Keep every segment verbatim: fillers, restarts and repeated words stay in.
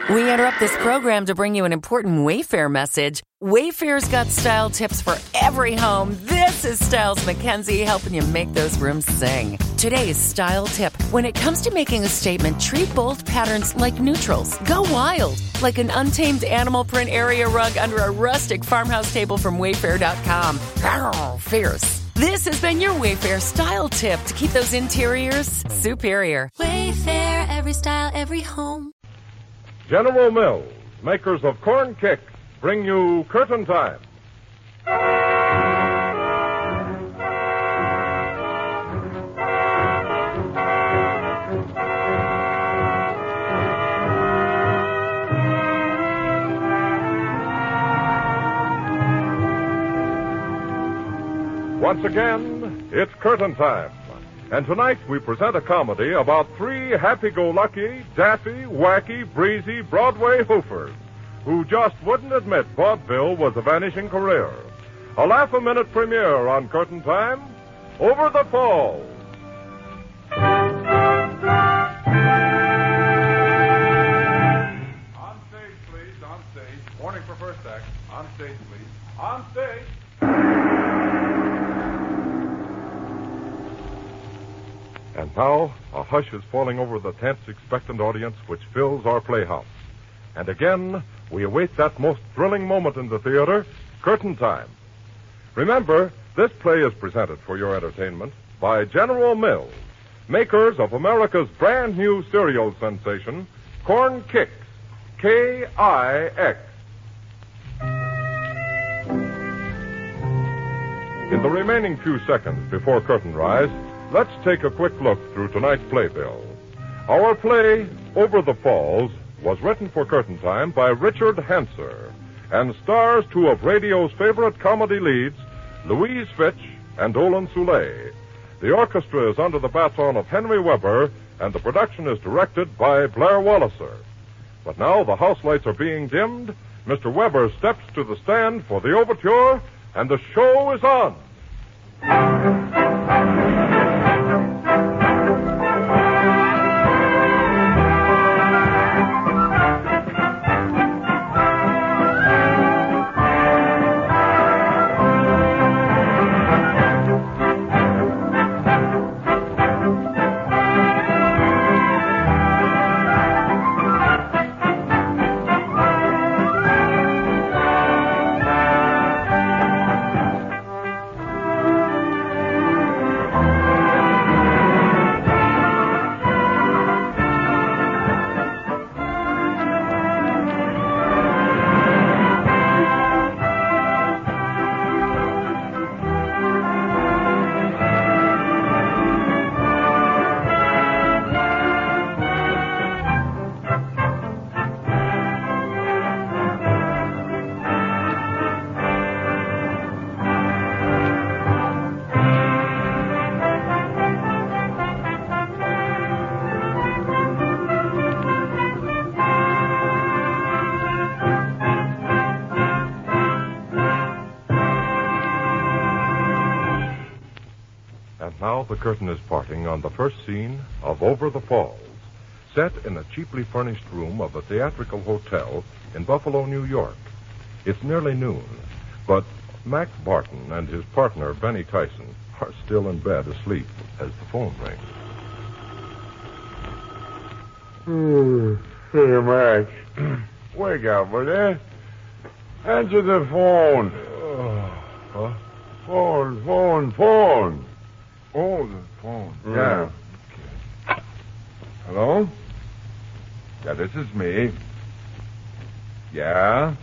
We interrupt this program to bring you an important Wayfair message. Wayfair's got style tips for every home. This is Styles McKenzie helping you make those rooms sing. Today's style tip. When it comes to making a statement, treat bold patterns like neutrals. Go wild, like an untamed animal print area rug under a rustic farmhouse table from Wayfair dot com. Arr, fierce. This has been your Wayfair style tip to keep those interiors superior. Wayfair, every style, every home. General Mills, makers of Corn Kicks, bring you Curtain Time. Once again, it's Curtain Time. And tonight we present a comedy about three happy-go-lucky, daffy, wacky, breezy Broadway hoofers who just wouldn't admit vaudeville was a vanishing career. A laugh-a-minute premiere on Curtain Time, Over the Falls. On stage, please, on stage. Warning for first act. On stage, please. On stage. And now, a hush is falling over the tense, expectant audience which fills our playhouse. And again, we await that most thrilling moment in the theater, Curtain Time. Remember, this play is presented for your entertainment by General Mills, makers of America's brand new cereal sensation, Corn Kicks, K I X. In the remaining few seconds before curtain rise, let's take a quick look through tonight's playbill. Our play, Over the Falls, was written for Curtain Time by Richard Hanser and stars two of radio's favorite comedy leads, Louise Fitch and Olin Soule. The orchestra is under the baton of Henry Weber, and the production is directed by Blair Walliser. But now the house lights are being dimmed, Mister Weber steps to the stand for the overture, and the show is on. Now the curtain is parting on the first scene of Over the Falls, set in a cheaply furnished room of a theatrical hotel in Buffalo, New York. It's nearly noon, but Mac Barton and his partner, Benny Tyson, are still in bed asleep as the phone rings. Hmm. Hey, Max. Wake up, will you? Answer the phone. Oh, huh? Phone, phone, phone. Oh, the phone. Yeah. Okay. Hello? Yeah, this is me. Yeah?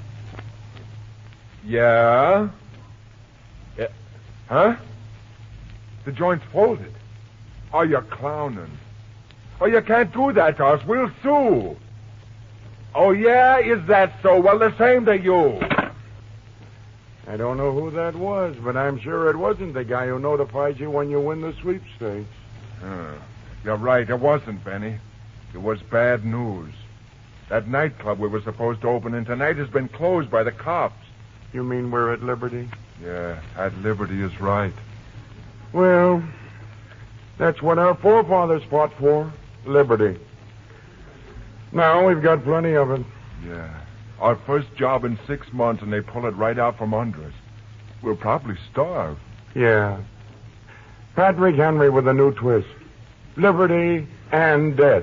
Yeah? Yeah. Huh? The joint's folded. Oh, you're clowning. Oh, you can't do that to us. We'll sue. Oh, yeah? Is that so? Well, the same to you. I don't know who that was, but I'm sure it wasn't the guy who notified you when you win the sweepstakes. Uh, you're right. It wasn't, Benny. It was bad news. That nightclub we were supposed to open in tonight has been closed by the cops. You mean we're at liberty? Yeah, at liberty is right. Well, that's what our forefathers fought for, liberty. No, we've got plenty of it. Yeah. Our first job in six months, and they pull it right out from under us. We'll probably starve. Yeah. Patrick Henry with a new twist. Liberty and death.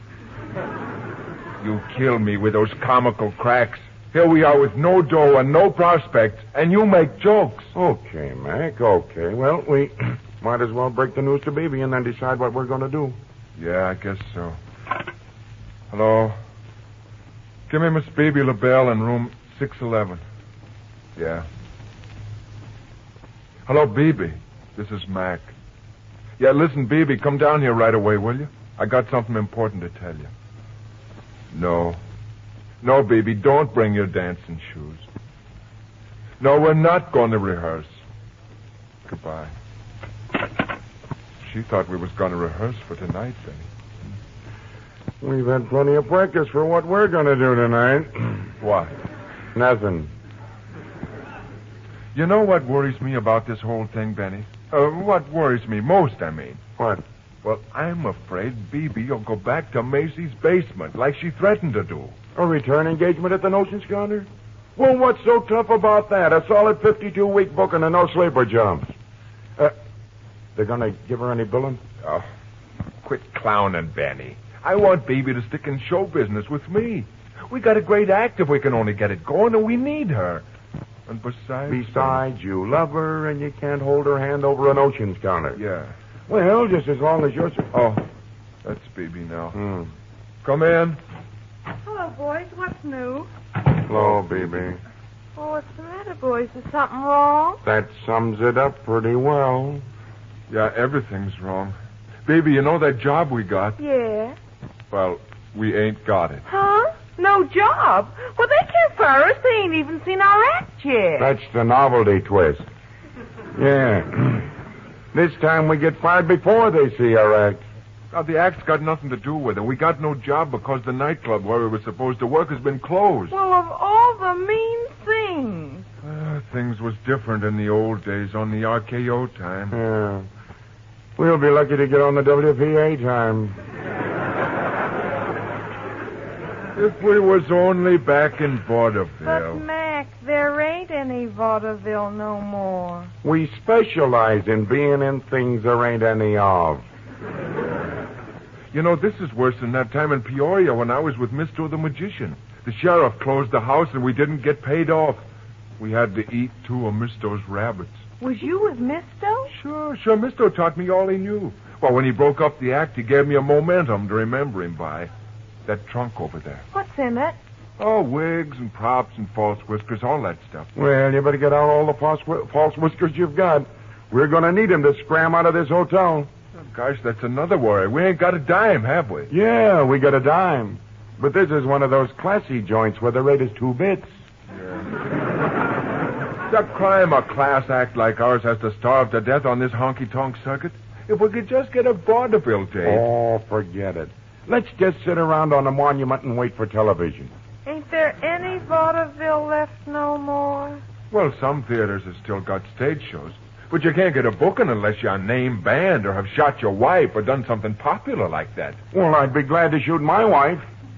You kill me with those comical cracks. Here we are with no dough and no prospects, and you make jokes. Okay, Mac, okay. Well, we might as well break the news to Beebe and then decide what we're going to do. Yeah, I guess so. Hello? Give me Miss Beebe LaBelle in room six eleven. Yeah. Hello, Beebe. This is Mac. Yeah, listen, Beebe, come down here right away, will you? I got something important to tell you. No. No, Beebe, don't bring your dancing shoes. No, we're not going to rehearse. Goodbye. She thought we was going to rehearse for tonight, Benny. We've had plenty of practice for what we're going to do tonight. What? Nothing. You know what worries me about this whole thing, Benny? Uh, what worries me most, I mean. What? Well, I'm afraid Beebe will go back to Macy's basement like she threatened to do. A return engagement at the Notion Schooner? Well, what's so tough about that? A solid fifty-two week booking and no sleeper jumps. Uh, they're going to give her any billing? Oh, quit clowning, Benny. I want Beebe to stick in show business with me. We got a great act if we can only get it going, and we need her. And besides... Besides, you love her, and you can't hold her hand over an ocean's counter. Yeah. Well, just as long as you're... Oh, that's Beebe now. Hmm. Come in. Hello, boys. What's new? Hello, Beebe. Oh, what's the matter, boys? Is something wrong? That sums it up pretty well. Yeah, everything's wrong. Beebe, you know that job we got? Yeah. Well, we ain't got it. Huh? No job? Well, they can't fire us. They ain't even seen our act yet. That's the novelty twist. Yeah. This time we get fired before they see our act. Now, the act's got nothing to do with it. We got no job because the nightclub where we were supposed to work has been closed. Well, of all the mean things. Uh, things was different in the old days on the R K O time. Yeah. We'll be lucky to get on the W P A time. If we was only back in But, vaudeville. Mac, there ain't any vaudeville no more. We specialize in being in things there ain't any of. You know, this is worse than that time in Peoria when I was with Misto the Magician. The sheriff closed the house and we didn't get paid off. We had to eat two of Misto's rabbits. Was you with Misto? Sure, sure. Misto taught me all he knew. Well, when he broke up the act, he gave me a momentum to remember him by. That trunk over there. What's in it? Oh, wigs and props and false whiskers, all that stuff. Well, you better get out all the false, false whiskers you've got. We're going to need him to scram out of this hotel. Oh, gosh, that's another worry. We ain't got a dime, have we? Yeah, we got a dime. But this is one of those classy joints where the rate is two bits. Yeah. It's a crime a class act like ours has to starve to death on this honky-tonk circuit. If we could just get a vaudeville date. Oh, forget it. Let's just sit around on a monument and wait for television. Ain't there any vaudeville left no more? Well, some theaters have still got stage shows. But you can't get a booking unless you're a name band or have shot your wife or done something popular like that. Well, I'd be glad to shoot my wife.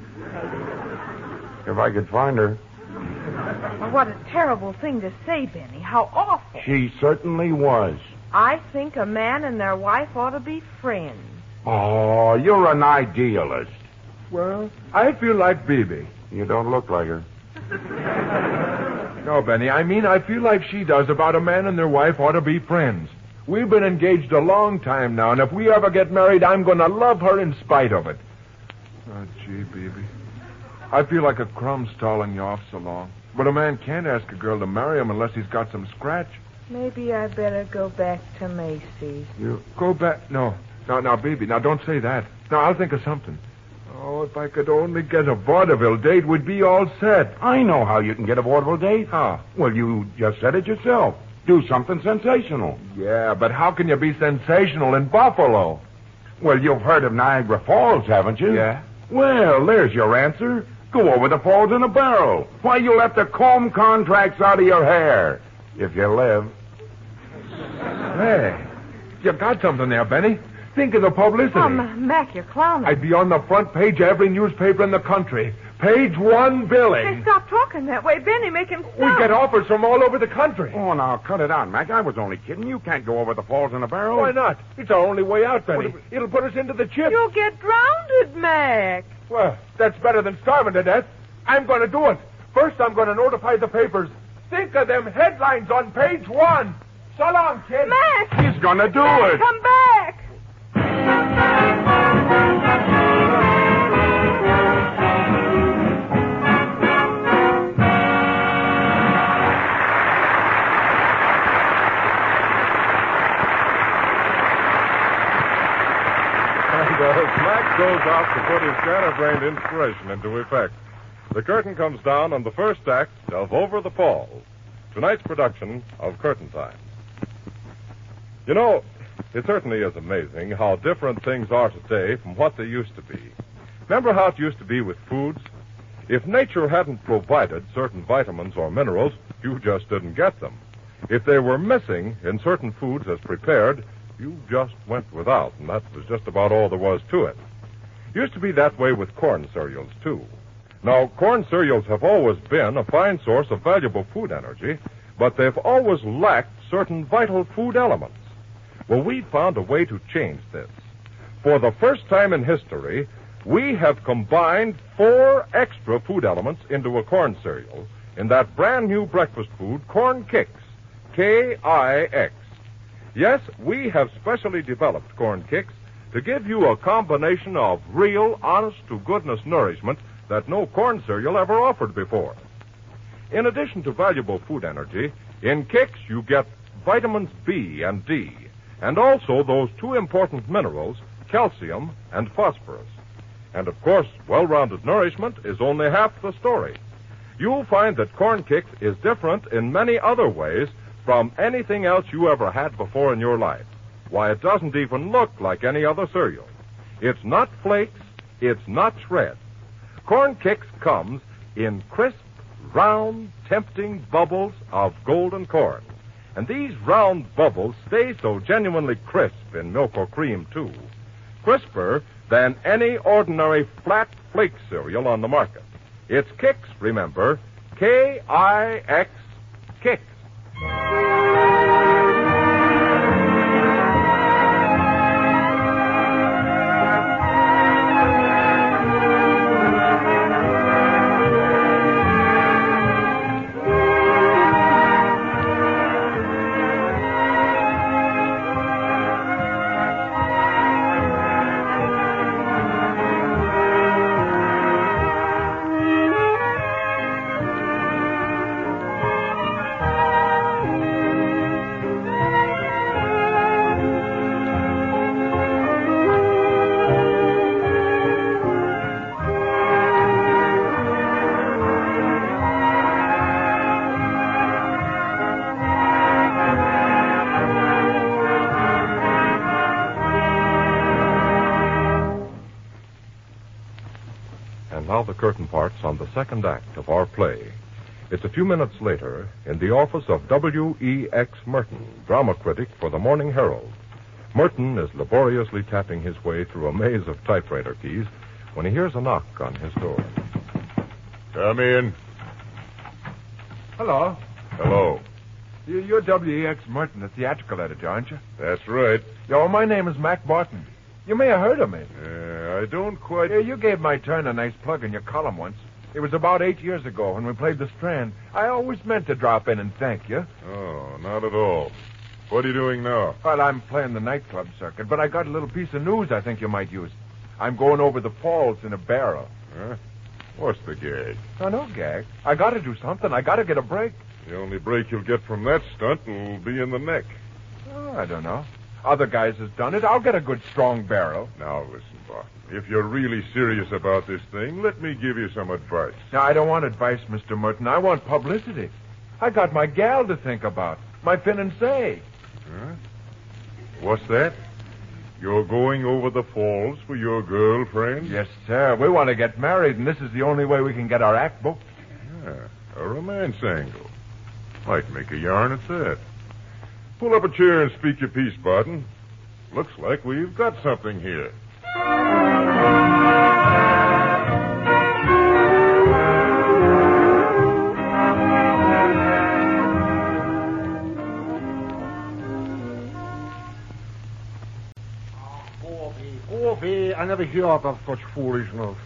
If I could find her. Well, what a terrible thing to say, Benny. How awful. She certainly was. I think a man and their wife ought to be friends. Oh, you're an idealist. Well, I feel like Beebe. You don't look like her. No, Benny, I mean I feel like she does about a man and their wife ought to be friends. We've been engaged a long time now, and if we ever get married, I'm going to love her in spite of it. Oh, gee, Beebe. I feel like a crumb stalling you off so long. But a man can't ask a girl to marry him unless he's got some scratch. Maybe I better go back to Macy's. You go back? No. Now, now, Beebe, now don't say that. Now, I'll think of something. Oh, if I could only get a vaudeville date, we'd be all set. I know how you can get a vaudeville date. How? Well, you just said it yourself. Do something sensational. Yeah, but how can you be sensational in Buffalo? Well, you've heard of Niagara Falls, haven't you? Yeah. Well, there's your answer. Go over the falls in a barrel. Why, you'll have to comb contracts out of your hair. If you live. Hey, you got something there, Benny. Think of the publicity. Oh, M- Mac, you're clowning. I'd be on the front page of every newspaper in the country. Page one Hey, billing. stop talking that way, Benny. Make him stop. We get offers from all over the country. Oh, now, cut it out, Mac. I was only kidding. You can't go over the falls in a barrel. Why not? It's our only way out, Benny. It'll put us into the chip. You'll get drowned, Mac. Well, that's better than starving to death. I'm going to do it. First, I'm going to notify the papers. Think of them headlines on page one. So long, kid. Mac! He's gonna do Mac, it. come back! And as Mac goes out to put his scatterbrained inspiration into effect, the curtain comes down on the first act of Over the Falls, tonight's production of Curtain Time. You know, it certainly is amazing how different things are today from what they used to be. Remember how it used to be with foods? If nature hadn't provided certain vitamins or minerals, you just didn't get them. If they were missing in certain foods as prepared, you just went without, and that was just about all there was to it. Used to be that way with corn cereals, too. Now, corn cereals have always been a fine source of valuable food energy, but they've always lacked certain vital food elements. Well, we found a way to change this. For the first time in history, we have combined four extra food elements into a corn cereal in that brand new breakfast food, Corn Kix, K I X. Yes, we have specially developed Corn Kix to give you a combination of real, honest-to-goodness nourishment that no corn cereal ever offered before. In addition to valuable food energy, in Kix you get vitamins B and D, and also those two important minerals, calcium and phosphorus. And, of course, well-rounded nourishment is only half the story. You'll find that Corn Kix is different in many other ways from anything else you ever had before in your life. Why, it doesn't even look like any other cereal. It's not flakes, it's not shreds. Corn Kix comes in crisp, round, tempting bubbles of golden corn. And these round bubbles stay so genuinely crisp in milk or cream, too. Crisper than any ordinary flat flake cereal on the market. It's Kix, remember. K I X, Kix. Now the curtain parts on the second act of our play. It's a few minutes later in the office of W E X Merton, drama critic for the Morning Herald. Merton is laboriously tapping his way through a maze of typewriter keys when he hears a knock on his door. Come in. Hello. Hello. You- You're W E X Merton, the theatrical editor, aren't you? That's right. Yo, my name is Mac Barton. You may have heard of me. Uh, I don't quite... Yeah, you gave my turn a nice plug in your column once. It was about eight years ago when we played The Strand. I always meant to drop in and thank you. Oh, not at all. What are you doing now? Well, I'm playing the nightclub circuit, but I got a little piece of news I think you might use. I'm going over the falls in a barrel. Huh? What's the gag? No, no gag. I got to do something. I got to get a break. The only break you'll get from that stunt will be in the neck. Oh, I don't know. Other guys has done it. I'll get a good strong barrel. Now, listen, Barton. If you're really serious about this thing, let me give you some advice. Now, I don't want advice, Mister Merton. I want publicity. I got my gal to think about. My fiancée. Huh? What's that? You're going over the falls for your girlfriend? Yes, sir. We want to get married, and this is the only way we can get our act booked. Yeah, a romance angle. Might make a yarn at that. Pull up a chair and speak your piece, Barton. Looks like we've got something here. Goofy, I never heard of such foolishness.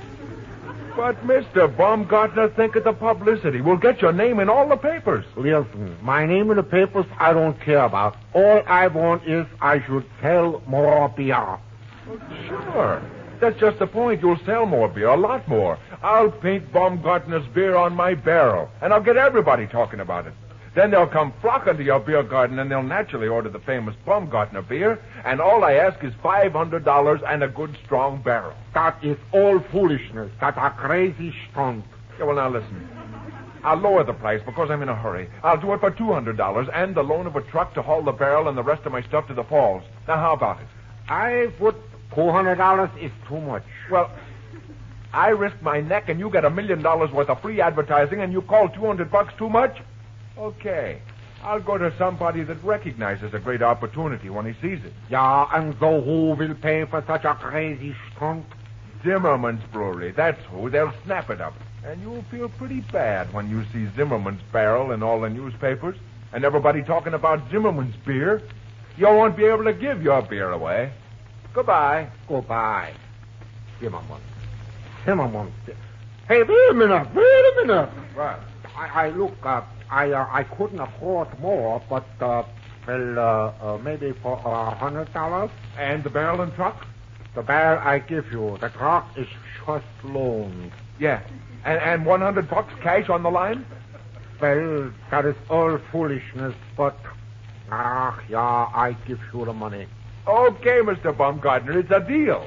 But, Mister Baumgartner, think of the publicity. We'll get your name in all the papers. Listen, my name in the papers I don't care about. All I want is I should sell more beer. Well, sure. That's just the point. You'll sell more beer, a lot more. I'll paint Baumgartner's beer on my barrel, and I'll get everybody talking about it. Then they'll come flocking to your beer garden, and they'll naturally order the famous Baumgartner beer, and all I ask is five hundred dollars and a good, strong barrel. That is all foolishness. That's a crazy stunt. Yeah, well, now listen. I'll lower the price because I'm in a hurry. I'll do it for two hundred dollars and the loan of a truck to haul the barrel and the rest of my stuff to the falls. Now, how about it? I put two hundred dollars is too much. Well, I risk my neck and you get a million dollars worth of free advertising and you call two hundred bucks too much? Okay. I'll go to somebody that recognizes a great opportunity when he sees it. Yeah, and so who will pay for such a crazy stunt? Zimmerman's Brewery. That's who. They'll snap it up. And you'll feel pretty bad when you see Zimmerman's barrel in all the newspapers and everybody talking about Zimmerman's beer. You won't be able to give your beer away. Goodbye. Goodbye. Zimmerman. Zimmerman. Hey, wait a minute. Wait a minute. What? I, I look, uh, I uh, I couldn't afford more, but, uh, well, uh, uh, maybe for a uh, hundred dollars. And the barrel and truck? The barrel I give you. The truck is just loaned. Yeah. And, and one hundred bucks cash on the line? Well, that is all foolishness, but, ah, yeah, I give you the money. Okay, Mister Baumgartner, it's a deal.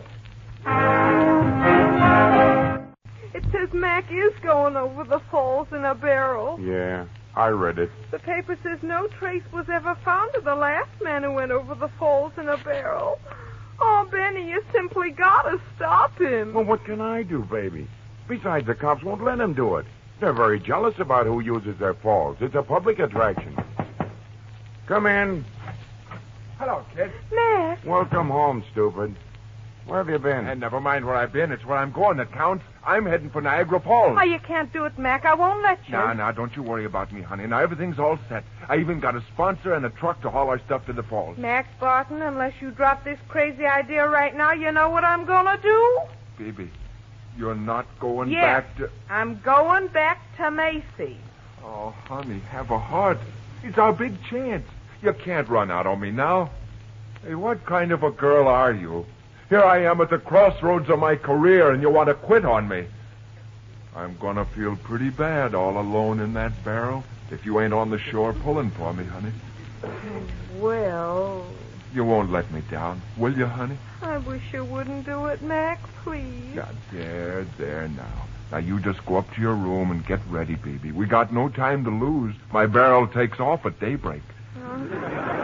It says Mac is going over the falls in a barrel. Yeah, I read it. The paper says no trace was ever found of the last man who went over the falls in a barrel. Oh, Benny, you simply gotta stop him. Well, what can I do, baby? Besides, the cops won't let him do it. They're very jealous about who uses their falls. It's a public attraction. Come in. Hello, kid. Mac. Welcome home, stupid. Where have you been? And never mind where I've been. It's where I'm going that counts. I'm heading for Niagara Falls. Oh, you can't do it, Mac. I won't let you. No, no, don't you worry about me, honey. Now, everything's all set. I even got a sponsor and a truck to haul our stuff to the falls. Max Barton, unless you drop this crazy idea right now, you know what I'm gonna do? Baby, you're not going yes, back to... I'm going back to Macy. Oh, honey, have a heart. It's our big chance. You can't run out on me now. Hey, what kind of a girl are you? Here I am at the crossroads of my career, and you want to quit on me. I'm going to feel pretty bad all alone in that barrel if you ain't on the shore pulling for me, honey. Well... You won't let me down, will you, honey? I wish you wouldn't do it, Mac, please. Yeah, there, there now. Now, you just go up to your room and get ready, baby. We got no time to lose. My barrel takes off at daybreak. Uh,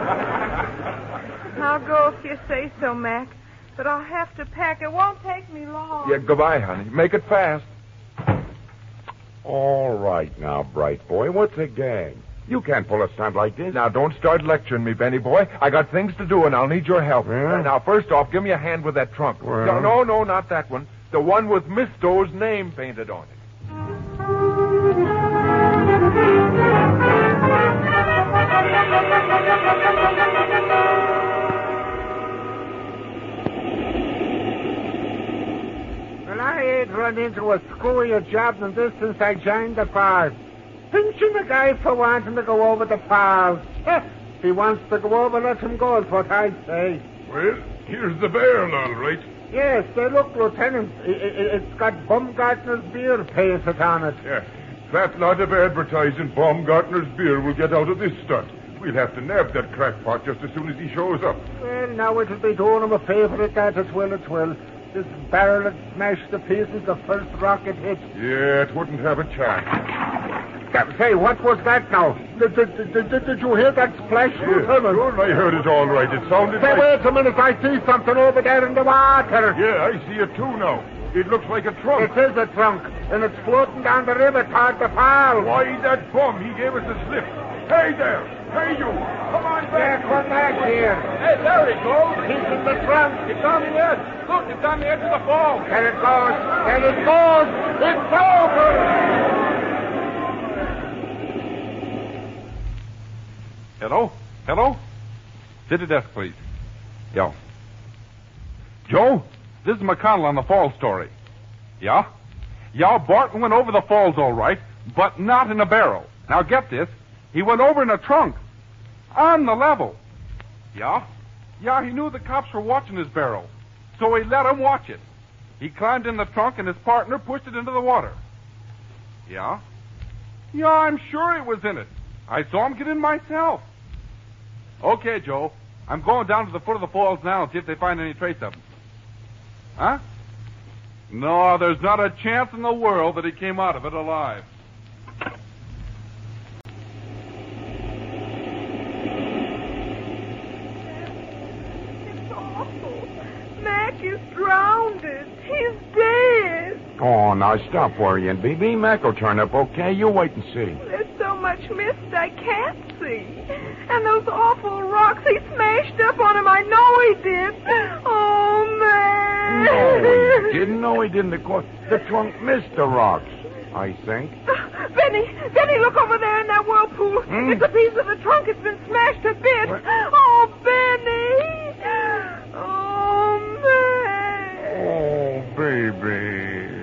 I'll go if you say so, Mac. But I'll have to pack. It won't take me long. Yeah, goodbye, honey. Make it fast. All right now, bright boy. What's a gag? You can't pull a stunt like this. Now, don't start lecturing me, Benny boy. I got things to do, and I'll need your help. Yeah? Now, first off, give me a hand with that trunk. Well? No, no, no, not that one. The one with Miss Doe's name painted on it. Well, I ain't run into a screwier job than this since I joined the Falls. Pinching the guy for wanting to go over the Falls. If he wants to go over, let him go, is what I'd say. Well, here's the barrel, all right. Yes, say, look, Lieutenant, it, it, it's got Baumgartner's beer painted on it. Yeah. That lot of advertising Baumgartner's beer will get out of this stunt. We'll have to nab that crackpot just as soon as he shows up. Well, now it'll be doing him a favor at that, it will, it will. This barrel had smashed to pieces the first rocket hit. Yeah, it wouldn't have a chance. Say, what was that now? Did, did, did, did, did you hear that splash, Yeah, Lieutenant? sure, I heard it all right. It sounded Say, like... wait a minute, I see something over there in the water. Yeah, I see it too now. It looks like a trunk. It is a trunk, and it's floating down the river toward the fall. Why, that bum, he gave us a slip. Hey there, Hey, you! Come on Yeah, back! come back here. Hey, there he goes! He's in the trunk. It's on the edge! Look, it's on the edge of the falls! There it goes. There it goes. It's over. Hello? Hello? Sit at desk, please. Yeah. Joe, this is McConnell on the falls story. Yeah? Yeah, Barton went over the falls all right, but not in a barrel. Now get this. He went over in a trunk. On the level. Yeah? Yeah, he knew the cops were watching his barrel. So he let them watch it. He climbed in the trunk and his partner pushed it into the water. Yeah? Yeah, I'm sure he was in it. I saw him get in myself. Okay, Joe. I'm going down to the foot of the falls now and see if they find any trace of him. Huh? No, there's not a chance in the world that he came out of it alive. It's awful. Mac is drowned. He's dead. Oh, now stop worrying, B B. Mac will turn up, okay? You wait and see. There's so much mist I can't see. And those awful rocks, he smashed up on him. I know he did. Oh, man. No, he didn't. No, he didn't. Of course, the trunk missed the rocks, I think. Benny, Benny, look over there in that whirlpool. Hmm? It's a piece of the trunk. It's been smashed to bits. What? Oh, Benny. Oh, man. Oh, baby.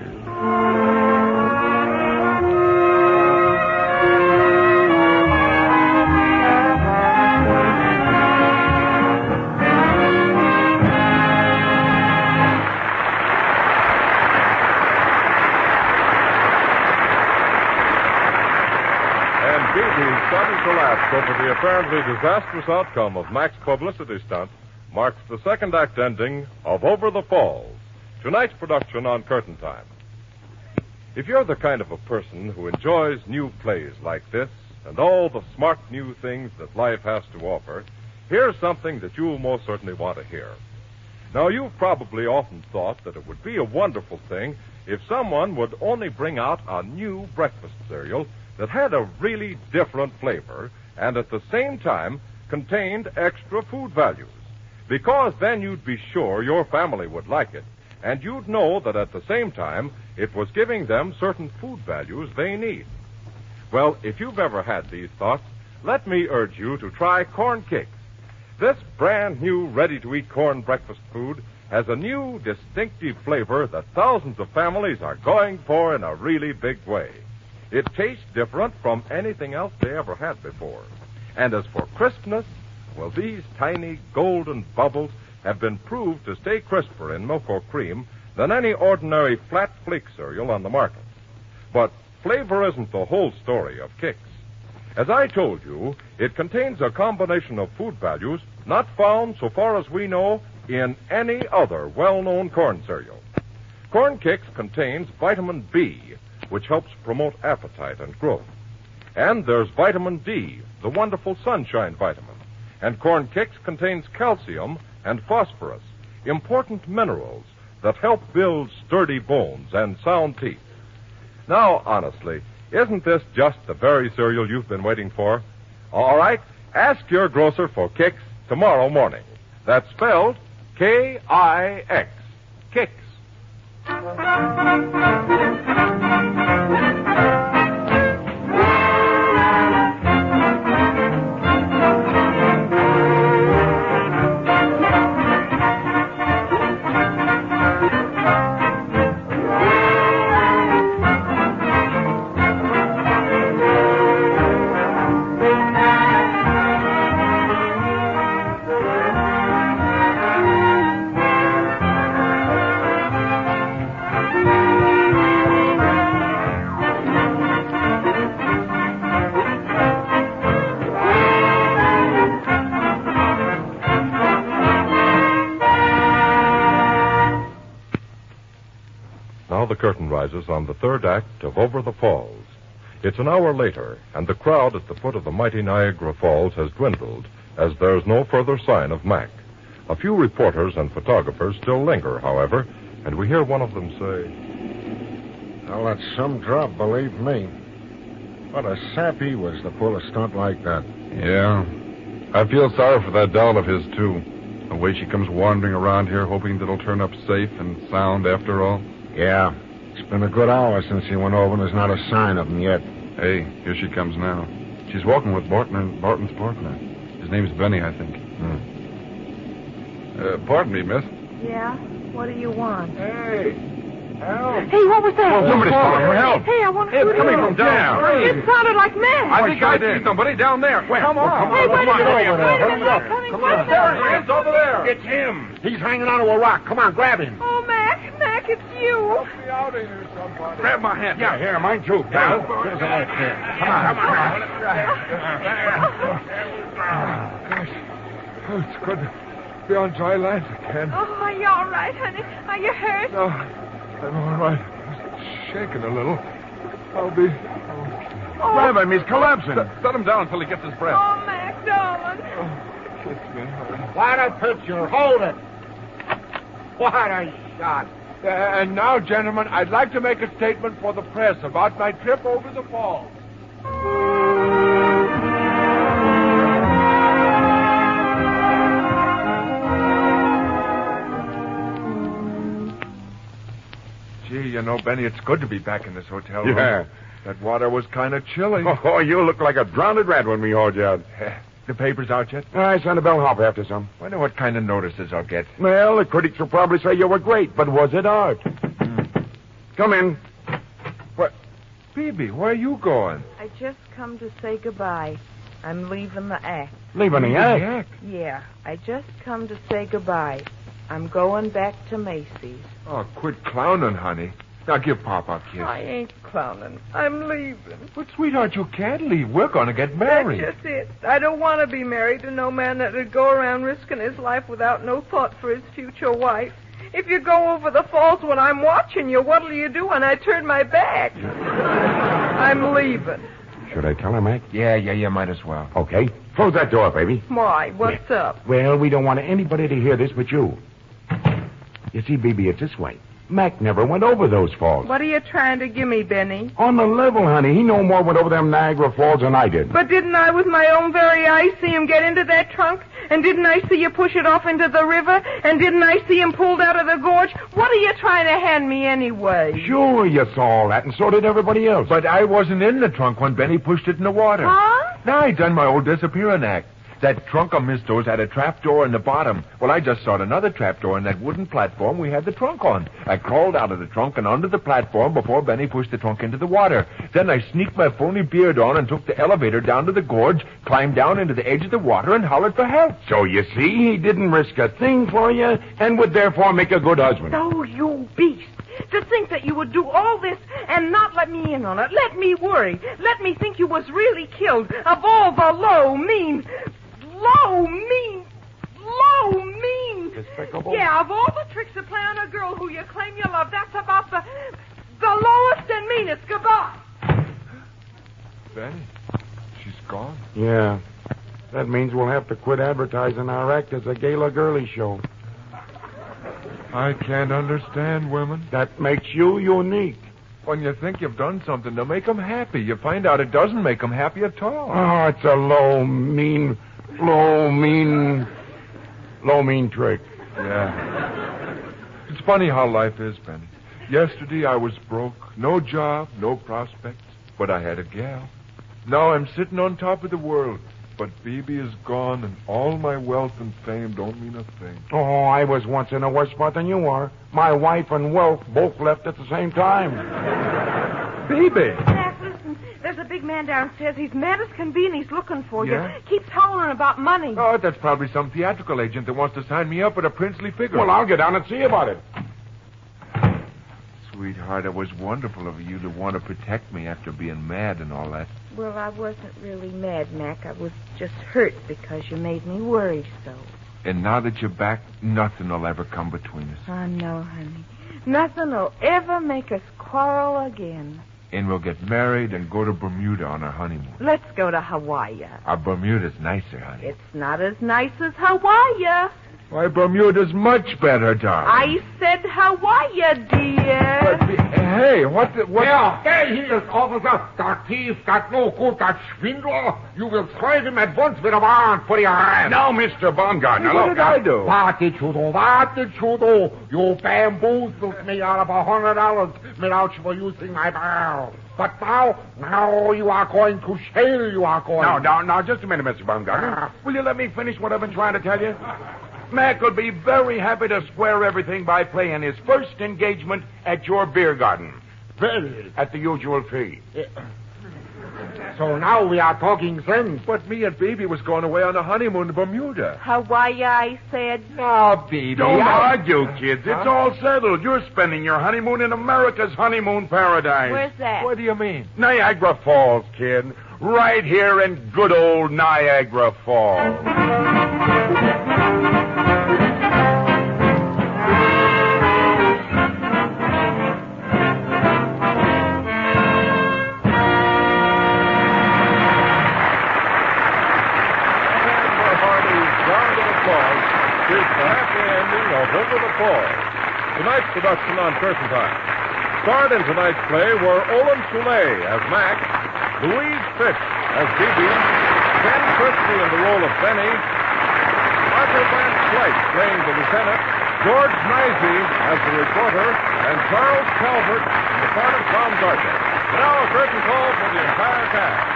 Sudden collapse over the apparently disastrous outcome of Mac's publicity stunt marks the second act ending of Over the Falls, tonight's production on Curtain Time. If you're the kind of a person who enjoys new plays like this and all the smart new things that life has to offer, here's something that you'll most certainly want to hear. Now, you've probably often thought that it would be a wonderful thing if someone would only bring out a new breakfast cereal that had a really different flavor and at the same time contained extra food values. Because then you'd be sure your family would like it, and you'd know that at the same time it was giving them certain food values they need. Well, if you've ever had these thoughts, let me urge you to try Corn Kicks. This brand new ready-to-eat corn breakfast food has a new distinctive flavor that thousands of families are going for in a really big way. It tastes different from anything else they ever had before. And as for crispness, well, these tiny golden bubbles have been proved to stay crisper in milk or cream than any ordinary flat flake cereal on the market. But flavor isn't the whole story of Kicks. As I told you, it contains a combination of food values not found, so far as we know, in any other well-known corn cereal. Corn Kicks contains vitamin B, which helps promote appetite and growth. And there's vitamin D, the wonderful sunshine vitamin. And Corn Kicks contains calcium and phosphorus, important minerals that help build sturdy bones and sound teeth. Now, honestly, isn't this just the very cereal you've been waiting for? All right, ask your grocer for Kicks tomorrow morning. That's spelled K I X. Kicks. The curtain rises on the third act of Over the Falls. It's an hour later, and the crowd at the foot of the mighty Niagara Falls has dwindled, as there's no further sign of Mac. A few reporters and photographers still linger, however, and we hear one of them say, Well, that's some drop, believe me. What a sap he was to pull a stunt like that. Yeah. I feel sorry for that doll of his, too. The way she comes wandering around here hoping that it'll turn up safe and sound after all. Yeah. It's been a good hour since he went over, and there's not a sign of him yet. Hey, here she comes now. She's walking with Barton and Barton's partner. His name's Benny, I think. Hmm. Uh, pardon me, miss. Yeah? What do you want? Hey, help. Hey, what was that? Oh, somebody's calling for help. Hey, I want to It's shoot coming him. from down. It sounded like men. I think I see somebody down there. Where? Come on. Hey, wait a Come on, minute. over Wait there. a minute. Hurry up. They're coming. Come Wait a on. minute. There he is, over there. It's him. He's hanging onto a rock. Come on, grab him. Oh, Mac, Mac, it's you. Help me out of here, somebody. Grab my hand. Yeah, here, mine too, pal. Here's a light here. Come on, come on. Gosh. Oh, it's good to be on dry land again. Oh, are you all right, honey? Are you hurt? No, I'm all right. Just shaking a little. I'll be... Oh, Grab him. He's collapsing. Set, set him down until he gets his breath. oh Mac, darling. Oh, kiss me, honey. What a picture. Hold it. What a shot. Uh, and now, gentlemen, I'd like to make a statement for the press about my trip over the falls. Gee, you know, Benny, it's good to be back in this hotel room. Yeah. That water was kind of chilly. Oh, you look like a drowned rat when we hauled you out. The paper's out yet? I sent a bellhop after some. Wonder what kind of notices I'll get. Well, the critics will probably say you were great, but was it art? Come in. What? Phoebe, where are you going? I just come to say goodbye. I'm leaving the act. Leaving the act. act? Yeah, I just come to say goodbye. I'm going back to Macy's. Oh, quit clowning, honey. Now give Pop a kiss. I ain't clowning. I'm leaving. But, sweetheart, you can't leave. We're going to get married. That's just it. I don't want to be married to no man that would go around risking his life without no thought for his future wife. If you go over the falls when I'm watching you, what'll you do when I turn my back? I'm leaving. Should I tell her, Mac? Yeah, yeah, you might as well. Okay. Close that door, baby. Why? What's up? Well, we don't want anybody to hear this but you. You see, Baby, it's this way. Mac never went over those falls. What are you trying to give me, Benny? On the level, honey. He no more went over them Niagara Falls than I did. But didn't I, with my own very eyes, see him get into that trunk? And didn't I see you push it off into the river? And didn't I see him pulled out of the gorge? What are you trying to hand me anyway? Sure, you saw all that, and so did everybody else. But I wasn't in the trunk when Benny pushed it in the water. Huh? Now I done my old disappearing act. That trunk of Misto's had a trap door in the bottom. Well, I just saw another trap door in that wooden platform we had the trunk on. I crawled out of the trunk and onto the platform before Benny pushed the trunk into the water. Then I sneaked my phony beard on and took the elevator down to the gorge, climbed down into the edge of the water, and hollered for help. So you see, he didn't risk a thing for you, and would therefore make a good husband. Oh, you beast. To think that you would do all this and not let me in on it. Let me worry. Let me think you was really killed. Of all the low, mean... Low, mean, low, mean. Despicable? Yeah, of all the tricks to play on a girl who you claim you love, that's about the the lowest and meanest. Goodbye. Benny, she's gone. Yeah. That means we'll have to quit advertising our act as a gala girly show. I can't understand women. That makes you unique. When you think you've done something to make them happy, you find out it doesn't make them happy at all. Oh, it's a low, mean... Low, mean, low, mean trick. Yeah. It's funny how life is, Benny. Yesterday I was broke, no job, no prospects, but I had a gal. Now I'm sitting on top of the world, but Phoebe is gone, and all my wealth and fame don't mean a thing. Oh, I was once in a worse spot than you are. My wife and wealth both left at the same time. Phoebe! Jack, listen. There's a big man downstairs. He's mad as can be, and he's looking for Yeah? you. Keeps hollering about money. Oh, that's probably some theatrical agent that wants to sign me up at a princely figure. Well, I'll get down and see about it. Sweetheart, it was wonderful of you to want to protect me after being mad and all that. Well, I wasn't really mad, Mac. I was just hurt because you made me worry so. And now that you're back, nothing will ever come between us. I know, honey. Nothing will ever make us quarrel again. And we'll get married and go to Bermuda on our honeymoon. Let's go to Hawaii. Our Bermuda's nicer, honey. It's not as nice as Hawaii. Why, Bermuda's much better, darling. I said, how are you, dear? But, hey, what the... What... Yeah, there he is, officer. That thief, that no good, that swindler. You will try him at once with a warrant for your arrest. Now, Mister Baumgartner, What look. did I do? What did you do? What did you do? You bamboozled me out of a hundred dollars without you using my barrel. But now, now you are going to jail, you are going. Now, now, now, just a minute, Mister Baumgartner. Will you let me finish what I've been trying to tell you? Mac would be very happy to square everything by playing his first engagement at your beer garden. Well, At the usual fee. so now we are talking sense. But me and Baby was going away on a honeymoon to Bermuda. How are you, I said. No, baby. Don't I- argue, kids. It's all settled. You're spending your honeymoon in America's honeymoon paradise. Where's that? What do you mean? Niagara Falls, kid. Right here in good old Niagara Falls. Over the Falls. Tonight's production on Curtain Time. Starred in tonight's play were Olin Soule as Mac, Louise Fitch as Bibi, Ken Christie in the role of Benny, Arthur Van Slyke playing the lieutenant, George Nicey as the reporter, and Charles Calvert in the part of Tom Gardner. Now a curtain call for the entire cast.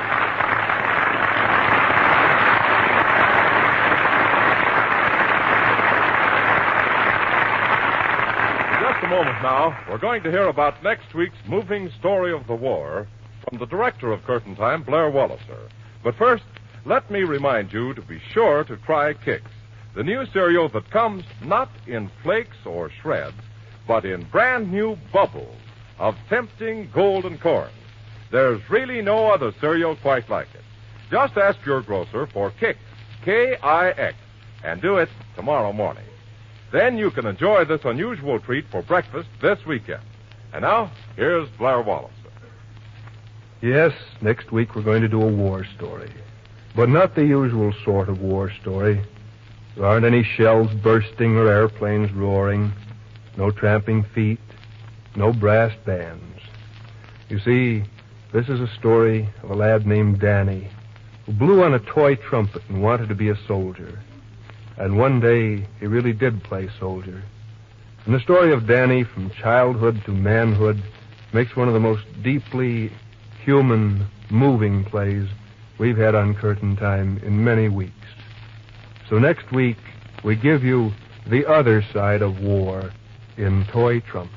A moment now, we're going to hear about next week's moving story of the war from the director of Curtain Time, Blair Walliser. But first, let me remind you to be sure to try Kix, the new cereal that comes not in flakes or shreds, but in brand new bubbles of tempting golden corn. There's really no other cereal quite like it. Just ask your grocer for Kix, K I X, and do it tomorrow morning. Then you can enjoy this unusual treat for breakfast this weekend. And now, here's Blair Walliser. Yes, next week we're going to do a war story. But not the usual sort of war story. There aren't any shells bursting or airplanes roaring. No tramping feet. No brass bands. You see, this is a story of a lad named Danny who blew on a toy trumpet and wanted to be a soldier. And one day, he really did play soldier. And the story of Danny from childhood to manhood makes one of the most deeply human, moving plays we've had on Curtain Time in many weeks. So next week, we give you the other side of war in Toy Trumpet.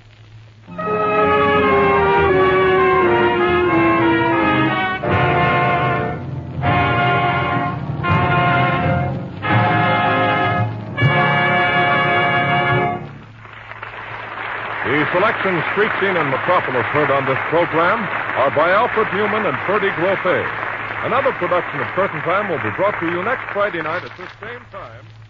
The selections Street Scene and Metropolis heard on this program are by Alfred Newman and Ferdy Grothe. Another production of Curtain Time will be brought to you next Friday night at this same time.